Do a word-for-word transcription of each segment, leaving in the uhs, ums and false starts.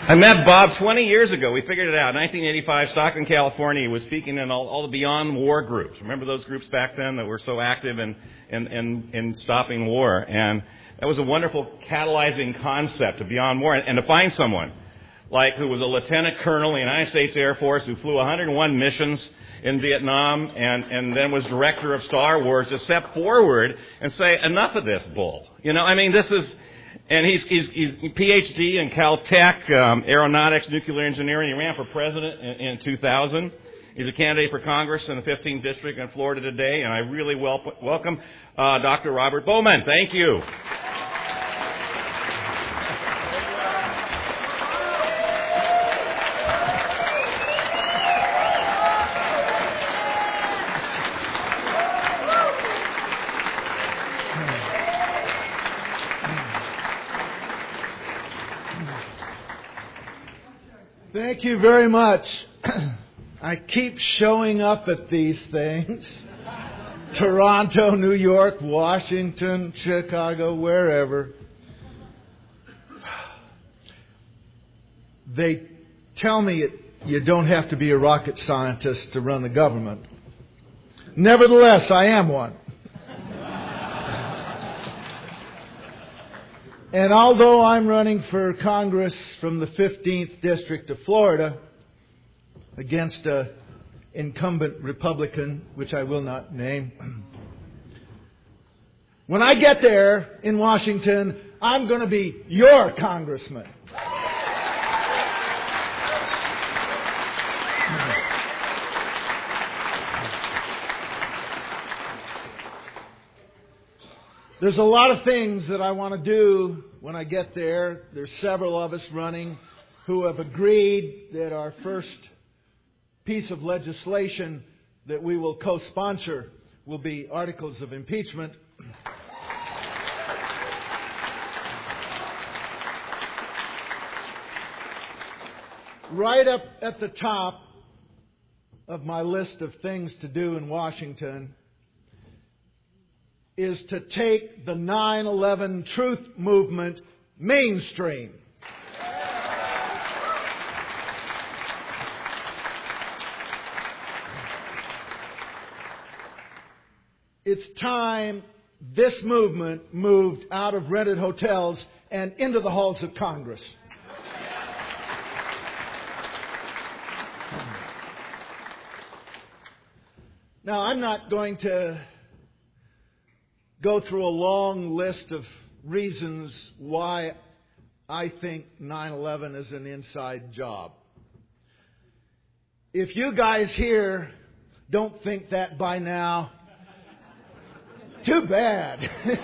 I met Bob twenty years ago. We figured it out. nineteen eighty-five, Stockton, California. He was speaking in all, all the Beyond War groups. Remember those groups back then that were so active in, in, in, in stopping war? And that was a wonderful catalyzing concept of Beyond War. And, and to find someone like who was a lieutenant colonel in the United States Air Force who flew one hundred one missions in Vietnam and, and then was director of Star Wars to step forward and say, enough of this bull. You know, I mean, this is... And he's, he's, he's P H D in Caltech, um, aeronautics, nuclear engineering. He ran for president in, in two thousand. He's a candidate for Congress in the fifteenth District in Florida today. And I really wel- welcome uh, Doctor Robert Bowman. Thank you. Thank you very much. I keep showing up at these things. Toronto, New York, Washington, Chicago, wherever. They tell me it, you don't have to be a rocket scientist to run the government. Nevertheless, I am one. And although I'm running for Congress from the fifteenth District of Florida against an incumbent Republican, which I will not name, when I get there in Washington, I'm going to be your congressman. There's a lot of things that I want to do when I get there. There's several of us running who have agreed that our first piece of legislation that we will co-sponsor will be articles of impeachment. Right up at the top of my list of things to do in Washington is to take the nine eleven truth movement mainstream. It's time this movement moved out of rented hotels and into the halls of Congress. Now, I'm not going to go through a long list of reasons why I think nine eleven is an inside job. If you guys here don't think that by now, too bad.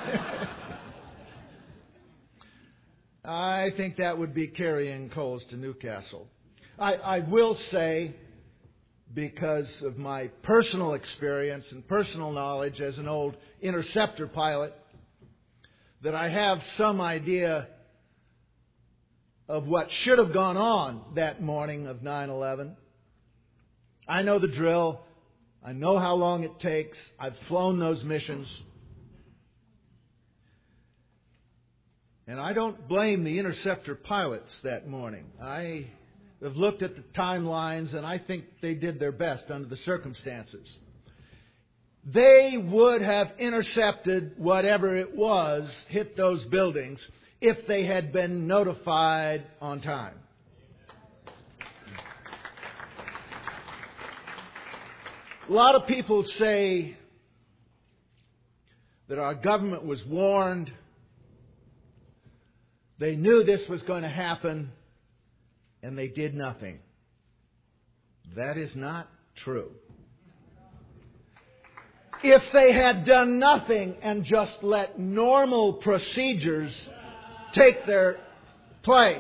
I think that would be carrying coals to Newcastle. I, I will say, because of my personal experience and personal knowledge as an old interceptor pilot, that I have some idea of what should have gone on that morning of nine eleven. I know the drill. I know how long it takes. I've flown those missions. And I don't blame the interceptor pilots that morning. I have looked at the timelines, and I think they did their best under the circumstances. They would have intercepted whatever it was, hit those buildings, if they had been notified on time. A lot of people say that our government was warned. They knew this was going to happen, and they did nothing. That is not true. If they had done nothing and just let normal procedures take their place,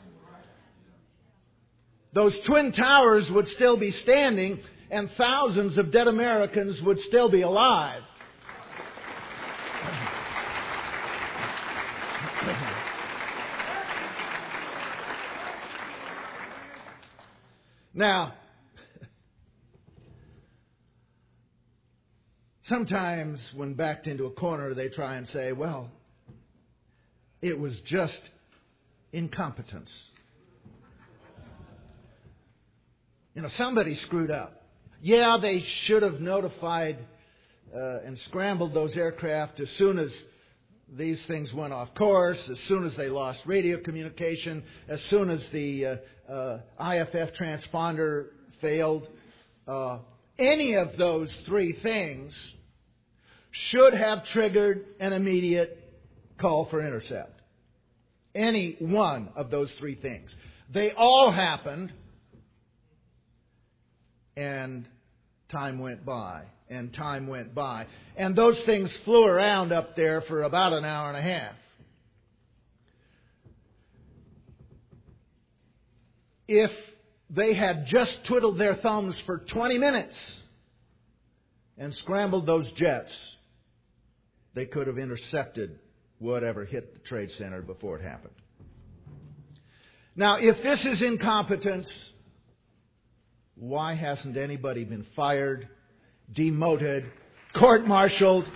those Twin Towers would still be standing and thousands of dead Americans would still be alive. Now, sometimes when backed into a corner, they try and say, well, it was just incompetence. You know, somebody screwed up. Yeah, they should have notified uh, and scrambled those aircraft as soon as these things went off course, as soon as they lost radio communication, as soon as the uh, uh, I F F transponder failed. Uh, any of those three things should have triggered an immediate call for intercept. Any one of those three things. They all happened, and time went by, and time went by. And those things flew around up there for about an hour and a half. If they had just twiddled their thumbs for twenty minutes and scrambled those jets, they could have intercepted whatever hit the Trade Center before it happened. Now, if this is incompetence, why hasn't anybody been fired, demoted, court-martialed?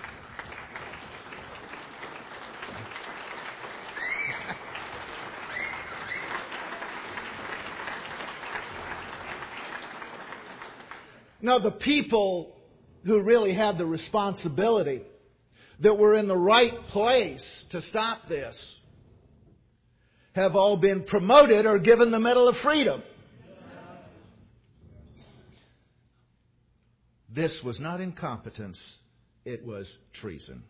No, the people who really had the responsibility, that were in the right place to stop this, have all been promoted or given the Medal of Freedom. This was not incompetence, it was treason.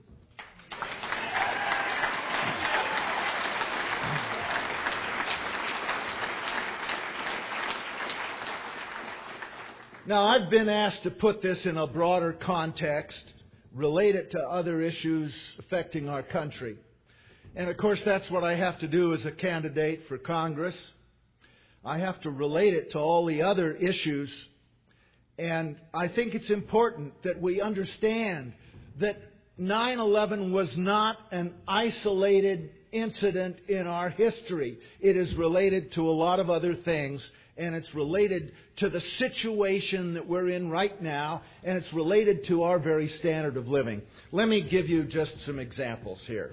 Now, I've been asked to put this in a broader context, relate it to other issues affecting our country. And of course, that's what I have to do as a candidate for Congress. I have to relate it to all the other issues. And I think it's important that we understand that nine eleven was not an isolated incident in our history. It is related to a lot of other things, and it's related to the situation that we're in right now, and it's related to our very standard of living. Let me give you just some examples here.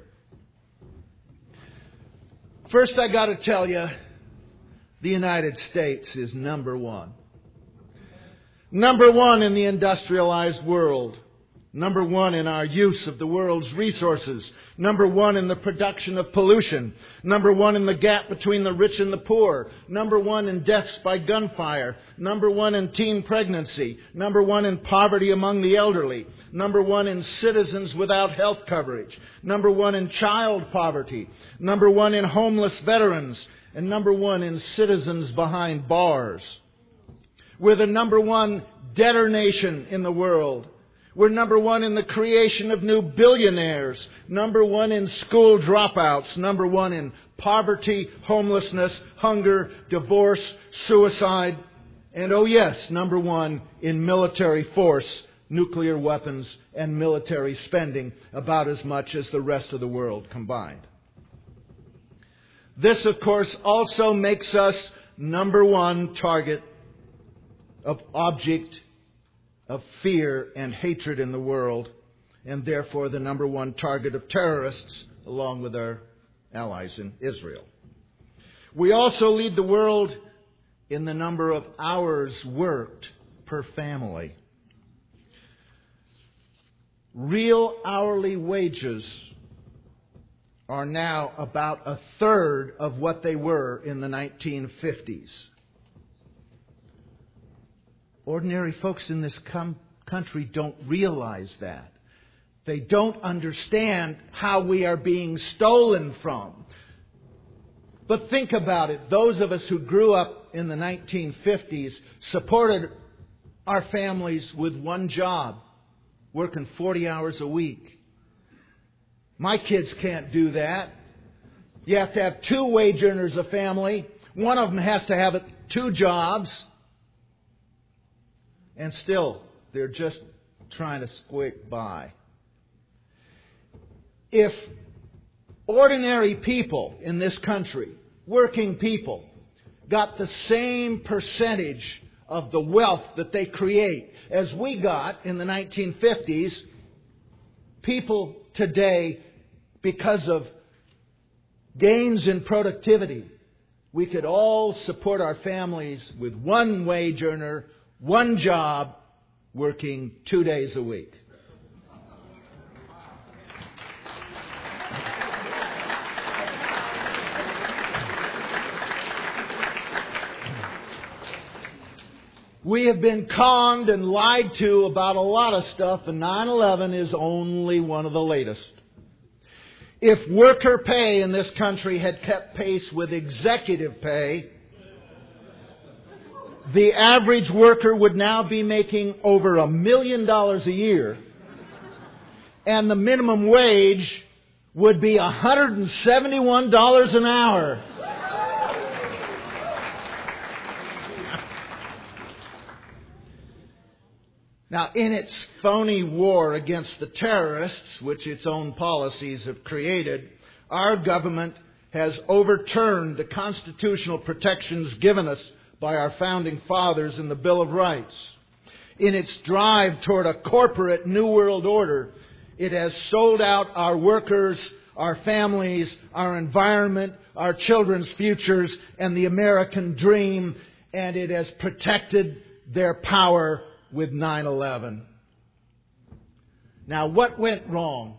First, I got to tell you, the United States is number one. Number one in the industrialized world. Number one in our use of the world's resources. Number one in the production of pollution. Number one in the gap between the rich and the poor. Number one in deaths by gunfire. Number one in teen pregnancy. Number one in poverty among the elderly. Number one in citizens without health coverage. Number one in child poverty. Number one in homeless veterans. And number one in citizens behind bars. We're the number one debtor nation in the world. We're number one in the creation of new billionaires. Number one in school dropouts. Number one in poverty, homelessness, hunger, divorce, suicide. And oh yes, number one in military force, nuclear weapons, and military spending, about as much as the rest of the world combined. This, of course, also makes us number one target of object of fear and hatred in the world, and therefore the number one target of terrorists, along with our allies in Israel. We also lead the world in the number of hours worked per family. Real hourly wages are now about a third of what they were in the nineteen fifties. Ordinary folks in this com- country don't realize that. They don't understand how we are being stolen from. But think about it. Those of us who grew up in the nineteen fifties supported our families with one job, working forty hours a week. My kids can't do that. You have to have two wage earners a family. One of them has to have two jobs. And still, they're just trying to squeak by. If ordinary people in this country, working people, got the same percentage of the wealth that they create as we got in the nineteen fifties, people today, because of gains in productivity, we could all support our families with one wage earner, one job, working two days a week. We have been conned and lied to about a lot of stuff, and nine eleven is only one of the latest. If worker pay in this country had kept pace with executive pay, the average worker would now be making over a million dollars a year, and the minimum wage would be one hundred seventy-one dollars an hour. Now, in its phony war against the terrorists, which its own policies have created, our government has overturned the constitutional protections given us by our founding fathers in the Bill of Rights. In its drive toward a corporate New World Order, it has sold out our workers, our families, our environment, our children's futures, and the American dream, and it has protected their power with nine eleven. Now, what went wrong?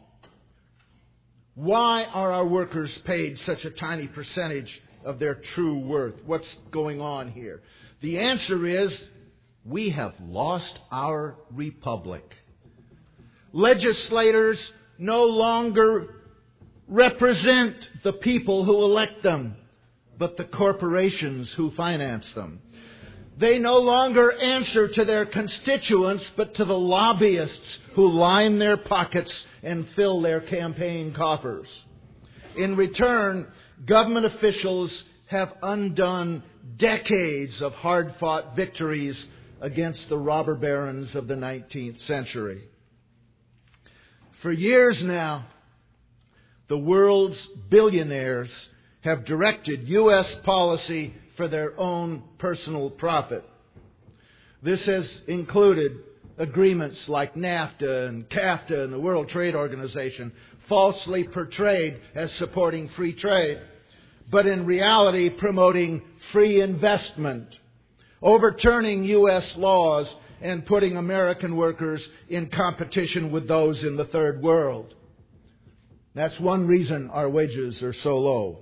Why are our workers paid such a tiny percentage of their true worth? What's going on here? The answer is, we have lost our republic. Legislators no longer represent the people who elect them, but the corporations who finance them. They no longer answer to their constituents, but to the lobbyists who line their pockets and fill their campaign coffers. In return, government officials have undone decades of hard-fought victories against the robber barons of the nineteenth century. For years now, the world's billionaires have directed U S policy for their own personal profit. This has included agreements like NAFTA and CAFTA and the World Trade Organization, falsely portrayed as supporting free trade, but in reality promoting free investment, overturning U S laws and putting American workers in competition with those in the third world. That's one reason our wages are so low.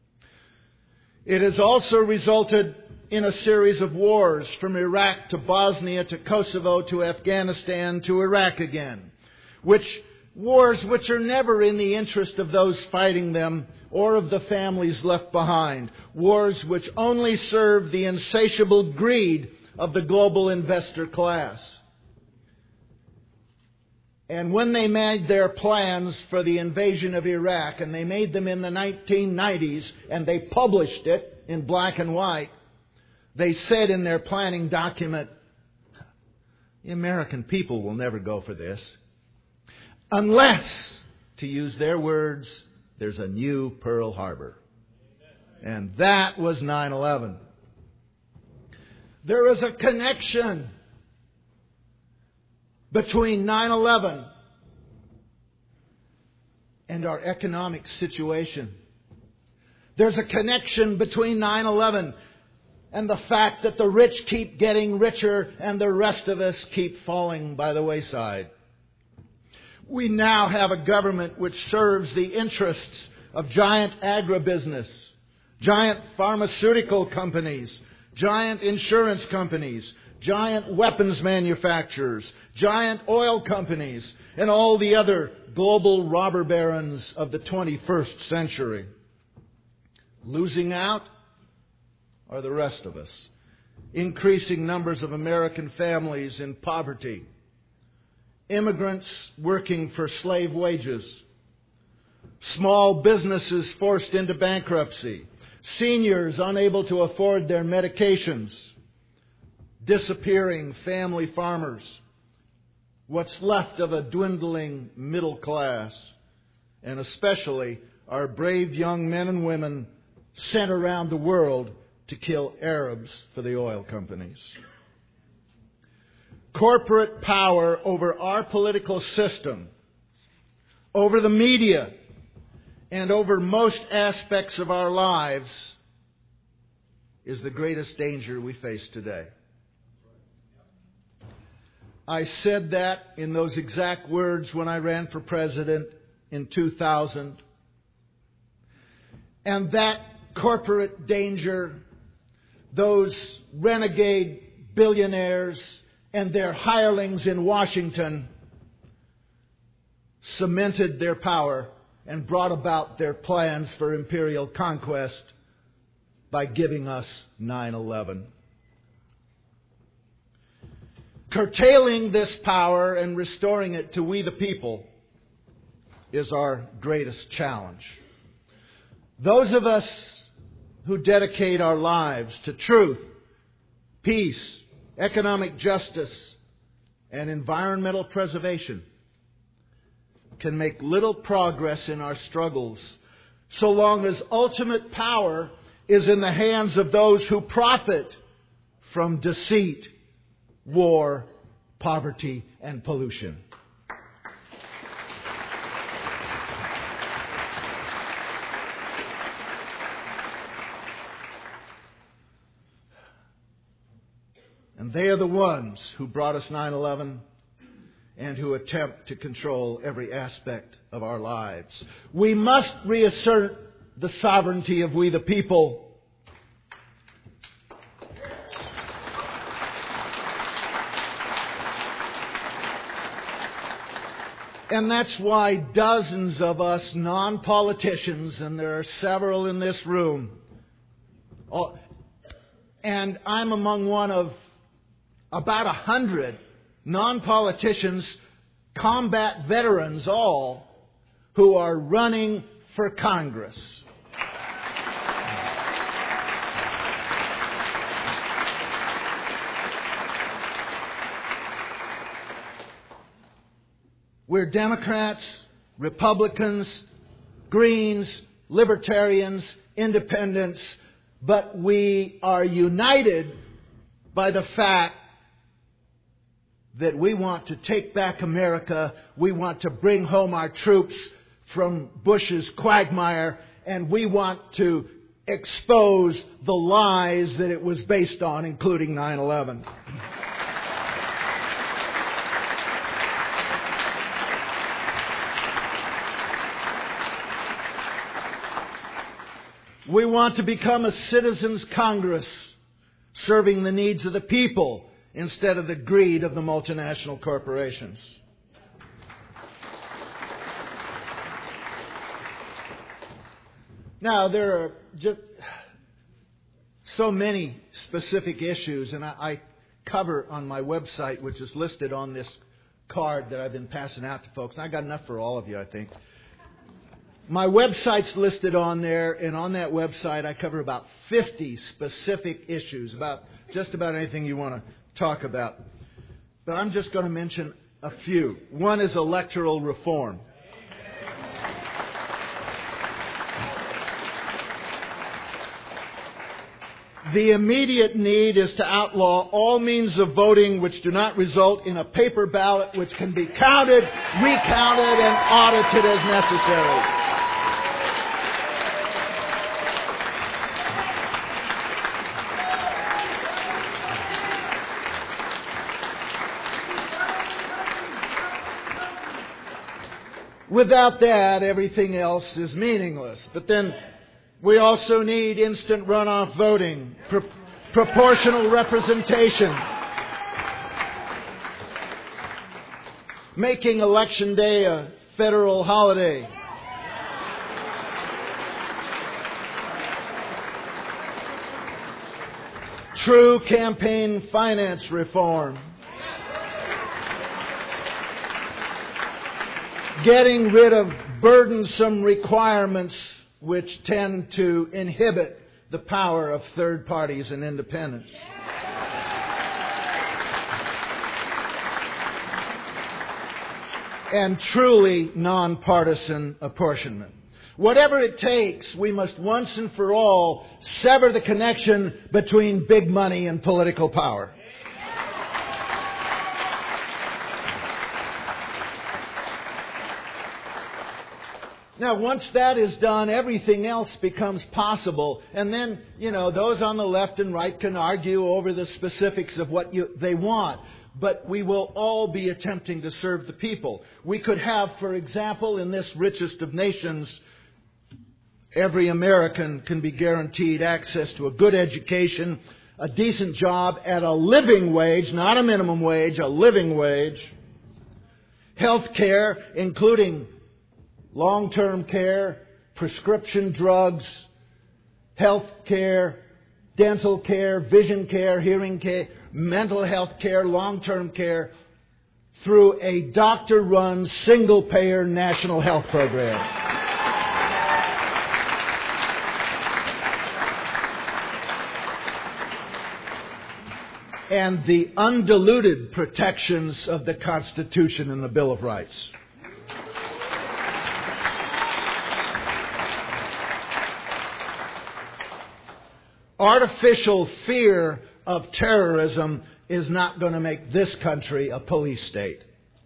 It has also resulted in a series of wars from Iraq to Bosnia to Kosovo to Afghanistan to Iraq again, which wars which are never in the interest of those fighting them or of the families left behind, wars which only serve the insatiable greed of the global investor class. And when they made their plans for the invasion of Iraq, and they made them in the nineteen nineties, and they published it in black and white, they said in their planning document, the American people will never go for this, unless, to use their words, there's a new Pearl Harbor. And that was nine eleven. There is a connection between nine eleven and our economic situation. There's a connection between nine eleven and the fact that the rich keep getting richer and the rest of us keep falling by the wayside. We now have a government which serves the interests of giant agribusiness, giant pharmaceutical companies, giant insurance companies, giant weapons manufacturers, giant oil companies, and all the other global robber barons of the twenty-first century. Losing out are the rest of us. Increasing numbers of American families in poverty. Immigrants working for slave wages. Small businesses forced into bankruptcy. Seniors unable to afford their medications. Disappearing family farmers. What's left of a dwindling middle class. And especially our brave young men and women sent around the world to kill Arabs for the oil companies. Corporate power over our political system, over the media, and over most aspects of our lives is the greatest danger we face today. I said that in those exact words when I ran for president in two thousand. And that corporate danger, those renegade billionaires and their hirelings in Washington cemented their power and brought about their plans for imperial conquest by giving us nine eleven. Curtailing this power and restoring it to we the people is our greatest challenge. Those of us who dedicate our lives to truth, peace, economic justice, and environmental preservation can make little progress in our struggles so long as ultimate power is in the hands of those who profit from deceit, war, poverty, and pollution. And they are the ones who brought us nine eleven and who attempt to control every aspect of our lives. We must reassert the sovereignty of we the people. And that's why dozens of us non-politicians, and there are several in this room, and I'm among one of about a hundred non-politicians, combat veterans all, who are running for Congress. We're Democrats, Republicans, Greens, Libertarians, Independents, but we are united by the fact that we want to take back America, we want to bring home our troops from Bush's quagmire, and we want to expose the lies that it was based on, including nine eleven. We want to become a citizens' Congress, serving the needs of the people instead of the greed of the multinational corporations. Now, there are just so many specific issues, and I, I cover on my website, which is listed on this card that I've been passing out to folks. And I got enough for all of you, I think. My website's listed on there, and on that website I cover about fifty specific issues, about just about anything you want to talk about. But I'm just going to mention a few. One is electoral reform. The immediate need is to outlaw all means of voting which do not result in a paper ballot which can be counted, recounted, and audited as necessary. Without that, everything else is meaningless. But then we also need instant runoff voting, pro- proportional representation, making Election Day a federal holiday, true campaign finance reform, getting rid of burdensome requirements which tend to inhibit the power of third parties and independents. And truly nonpartisan apportionment. Whatever it takes, we must once and for all sever the connection between big money and political power. Now, once that is done, everything else becomes possible. And then, you know, those on the left and right can argue over the specifics of what you, they want. But we will all be attempting to serve the people. We could have, for example, in this richest of nations, every American can be guaranteed access to a good education, a decent job at a living wage, not a minimum wage, a living wage, health care, including long-term care, prescription drugs, health care, dental care, vision care, hearing care, mental health care, long-term care, through a doctor-run, single-payer national health program. And the undiluted protections of the Constitution and the Bill of Rights. Artificial fear of terrorism is not going to make this country a police state.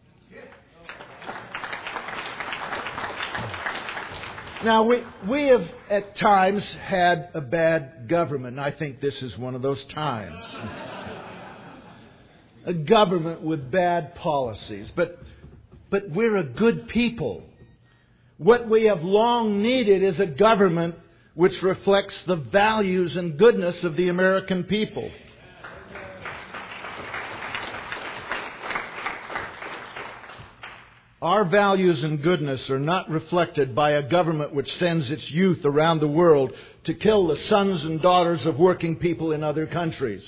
Now, we, we have at times had a bad government. I think this is one of those times. A government with bad policies. But, but we're a good people. What we have long needed is a government which reflects the values and goodness of the American people. Our values and goodness are not reflected by a government which sends its youth around the world to kill the sons and daughters of working people in other countries.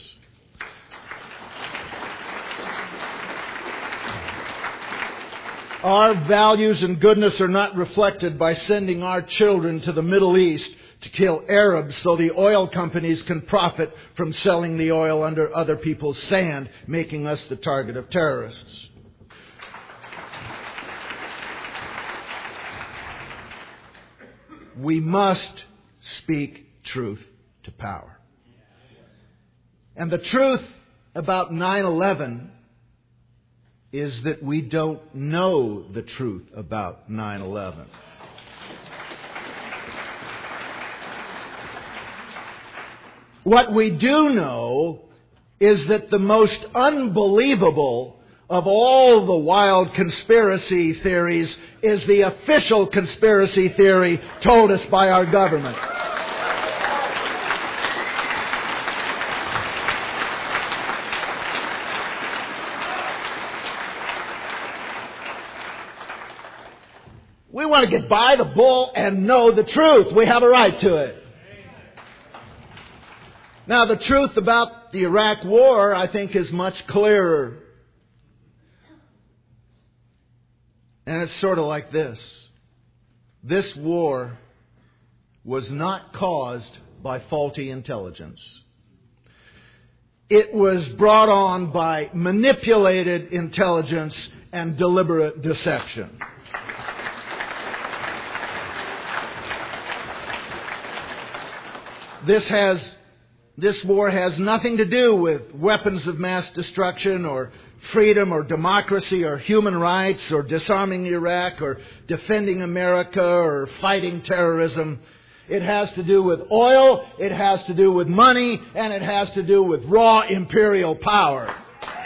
Our values and goodness are not reflected by sending our children to the Middle East to kill Arabs so the oil companies can profit from selling the oil under other people's sand, making us the target of terrorists. We must speak truth to power. And the truth about nine eleven is that we don't know the truth about nine eleven. What we do know is that the most unbelievable of all the wild conspiracy theories is the official conspiracy theory told us by our government. We want to get by the bull and know the truth. We have a right to it. Now, the truth about the Iraq War, I think, is much clearer. And it's sort of like this. This war was not caused by faulty intelligence. It was brought on by manipulated intelligence and deliberate deception. This has, this war has nothing to do with weapons of mass destruction or freedom or democracy or human rights or disarming Iraq or defending America or fighting terrorism. It has to do with oil, it has to do with money, and it has to do with raw imperial power.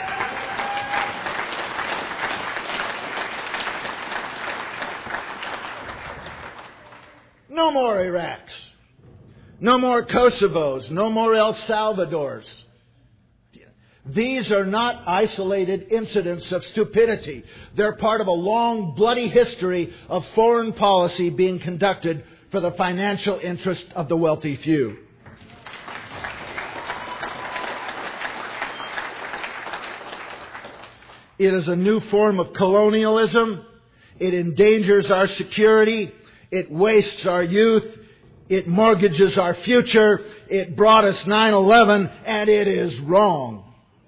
No more Iraqs. No more Kosovos. No more El Salvadors. These are not isolated incidents of stupidity. They're part of a long, bloody history of foreign policy being conducted for the financial interest of the wealthy few. It is a new form of colonialism. It endangers our security. It wastes our youth. It mortgages our future. It brought us nine eleven, and it is wrong.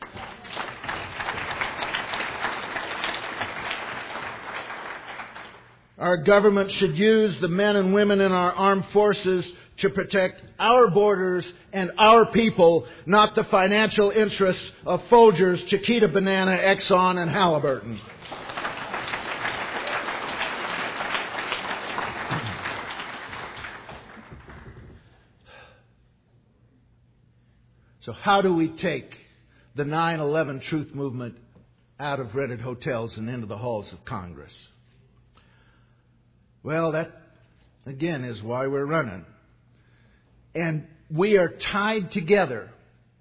Our government should use the men and women in our armed forces to protect our borders and our people, not the financial interests of Folgers, Chiquita Banana, Exxon, and Halliburton. So how do we take the nine eleven truth movement out of rented hotels and into the halls of Congress? Well, that, again, is why we're running. And we are tied together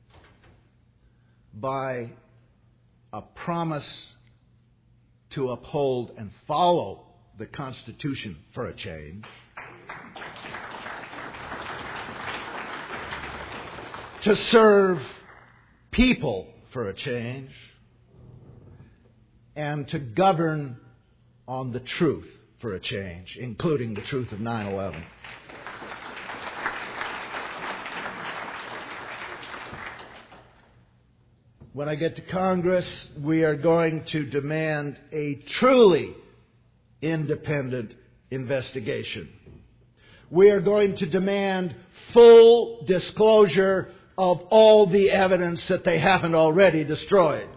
by a promise to uphold and follow the Constitution for a change, to serve people for a change, and to govern on the truth for a change, including the truth of nine eleven. When I get to Congress, we are going to demand a truly independent investigation. We are going to demand full disclosure of all the evidence that they haven't already destroyed.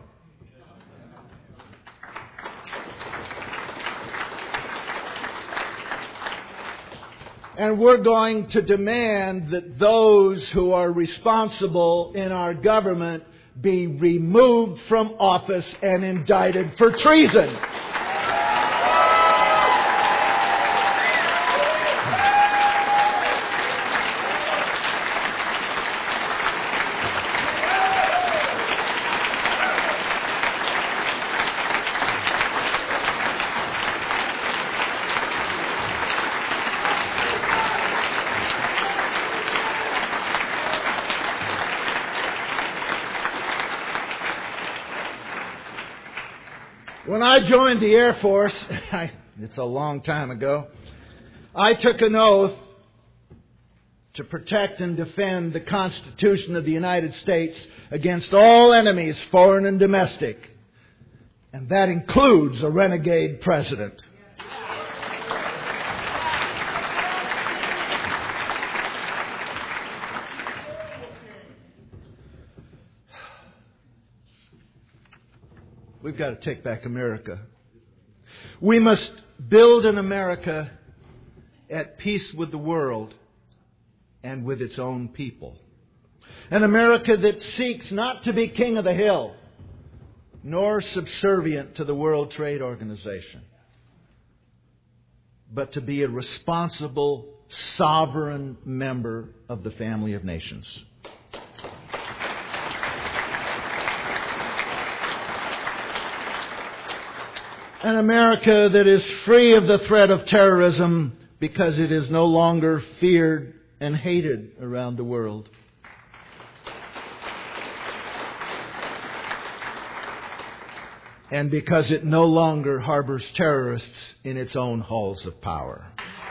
And we're going to demand that those who are responsible in our government be removed from office and indicted for treason. When I joined the Air Force, I, it's a long time ago, I took an oath to protect and defend the Constitution of the United States against all enemies, foreign and domestic. And that includes a renegade president. We've got to take back America. We must build an America at peace with the world and with its own people. An America that seeks not to be king of the hill, nor subservient to the World Trade Organization, but to be a responsible, sovereign member of the family of nations. An America that is free of the threat of terrorism because it is no longer feared and hated around the world. And because it no longer harbors terrorists in its own halls of power.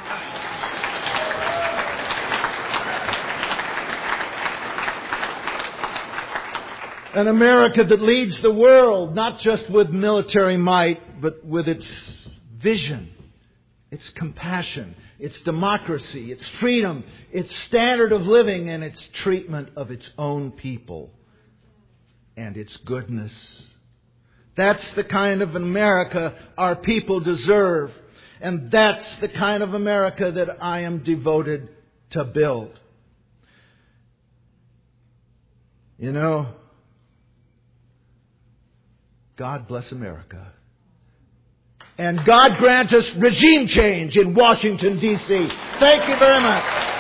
An America that leads the world, not just with military might, but with its vision, its compassion, its democracy, its freedom, its standard of living, and its treatment of its own people, and its goodness. That's the kind of America our people deserve. And that's the kind of America that I am devoted to build. You know, God bless America. And God grant us regime change in Washington, D C Thank you very much.